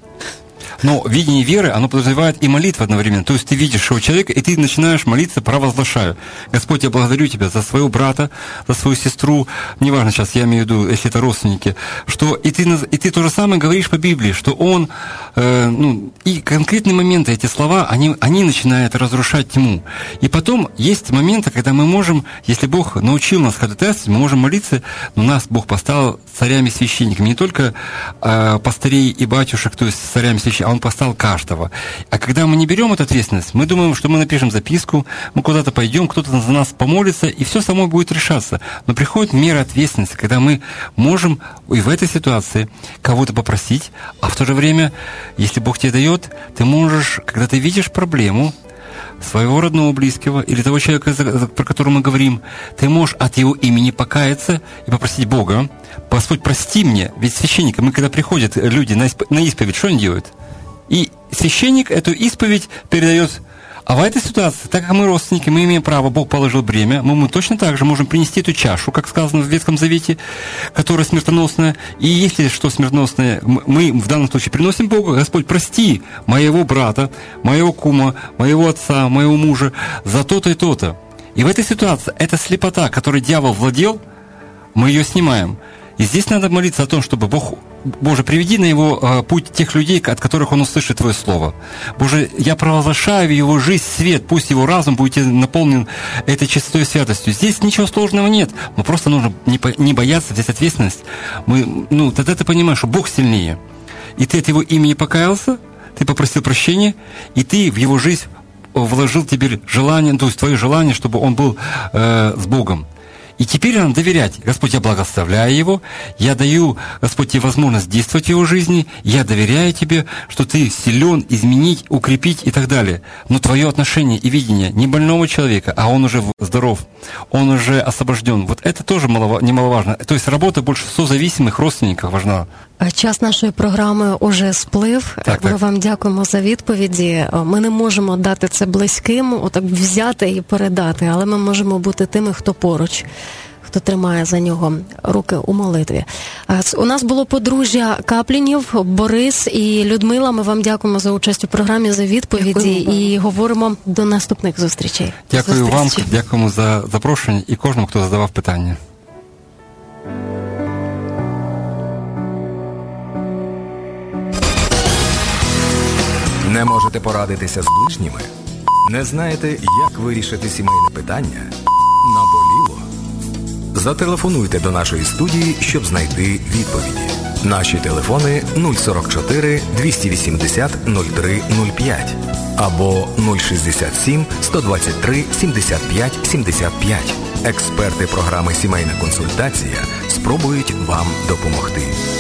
Но видение веры, оно подразумевает и молитву одновременно. То есть ты видишь своего человека, и ты начинаешь молиться, провозглашаю. Господь, я благодарю Тебя за своего брата, за свою сестру, неважно сейчас, я имею в виду, если это родственники, что и ты, и ты то же самое говоришь по Библии, что он, э, ну, и конкретные моменты, эти слова, они, они начинают разрушать тьму. И потом есть моменты, когда мы можем, если Бог научил нас ходатайствовать, мы можем молиться, но нас Бог поставил царями-священниками, не только э, пастырей и батюшек, то есть царями-священниками, а Он поставил каждого. А когда мы не берем эту ответственность, мы думаем, что мы напишем записку, мы куда-то пойдем, кто-то за нас помолится, и все само будет решаться. Но приходит мера ответственности, когда мы можем и в этой ситуации кого-то попросить, а в то же время, если Бог тебе дает, ты можешь, когда ты видишь проблему своего родного, близкого или того человека, про которого мы говорим, ты можешь от его имени покаяться и попросить Бога: Господь, прости мне. Ведь священники, мы когда приходят люди на исповедь, что они делают? И священник эту исповедь передает. А в этой ситуации, так как мы родственники, мы имеем право, Бог положил бремя, мы, мы точно так же можем принести эту чашу, как сказано в Ветхом Завете, которая смертоносная. И если что смертоносное, мы в данном случае приносим Богу: Господь, прости моего брата, моего кума, моего отца, моего мужа за то-то и то-то. И в этой ситуации эта слепота, которой дьявол владел, мы ее снимаем. И здесь надо молиться о том, чтобы Бог, Боже, приведи на его э, путь тех людей, от которых он услышит Твое Слово. Боже, я провозглашаю в его жизнь свет, пусть его разум будет наполнен этой чистотой и святостью. Здесь ничего сложного нет, но просто нужно не, по, не бояться взять ответственность. Мы, ну, тогда ты понимаешь, что Бог сильнее. И ты от его имени покаялся, ты попросил прощения, и ты в его жизнь вложил теперь желание, то есть твое желание, чтобы он был э, с Богом. И теперь нам доверять. Господь, я благословляю его, я даю, Господь, тебе возможность действовать в его жизни, я доверяю тебе, что ты силен изменить, укрепить и так далее. Но твое отношение и видение не больного человека, а он уже здоров, он уже освобожден. Вот это тоже немаловажно. То есть работа больше созависимых родственников важна. Час нашої програми уже сплив. Так, Ми так. вам дякуємо за відповіді. Ми не можемо дати це близьким, отак взяти і передати, але ми можемо бути тими, хто поруч, хто тримає за нього руки у молитві. У нас було подружжя Каплінів, Борис і Людмила. Ми вам дякуємо за участь у програмі, за відповіді. Дякуємо. І говоримо до наступних зустрічей. Дякую Зустрічі. вам, дякуємо за запрошення і кожному, хто задавав питання. Не можете порадитися з ближніми? Не знаєте, як вирішити сімейне питання? Наболіло? Зателефонуйте до нашої студії, щоб знайти відповіді. Наші телефони нуль сорок чотири двісті вісімдесят нуль три нуль п'ять або нуль шістдесят сім сто двадцять три сімдесят п'ять сімдесят п'ять. Експерти програми «Сімейна консультація» спробують вам допомогти.